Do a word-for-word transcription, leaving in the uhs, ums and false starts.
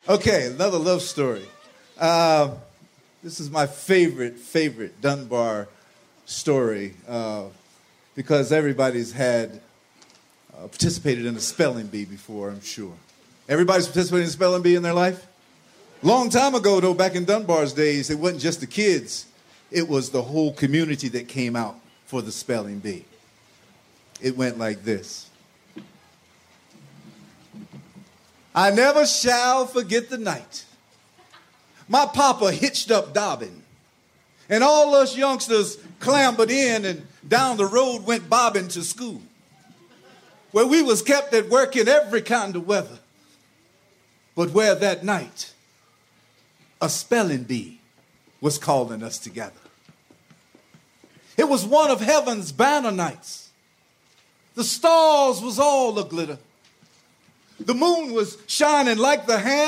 Okay, another love story. Uh, this is my favorite, favorite Dunbar story uh, because everybody's had uh, participated in a spelling bee before, I'm sure. Everybody's participated in a spelling bee in their life? Long time ago, though, back in Dunbar's days, it wasn't just the kids. It was the whole community that came out for the spelling bee. It went like this. I never shall forget the night my papa hitched up Dobbin, and all us youngsters clambered in and down the road went bobbing to school, where we was kept at work in every kind of weather, but where that night a spelling bee was calling us together. It was one of heaven's banner nights. The stars was all a glitter. The moon was shining like the hand